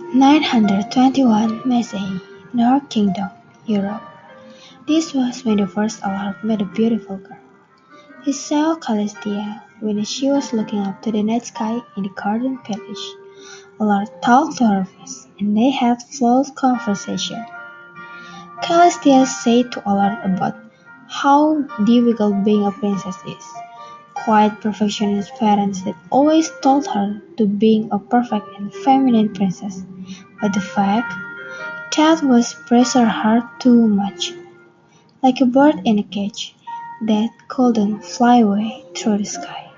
921 Messier, North Kingdom, Europe. This was when the first Allard met a beautiful girl. He saw Callistia when she was looking up to the night sky in the garden village. Allard talked to her first, and they had full conversation. Callistia said to Allard about how difficult being a princess is. Quite perfectionist parents that always told her to being a perfect and feminine princess, but the fact that was pressure her too much, like a bird in a cage that couldn't fly away through the sky.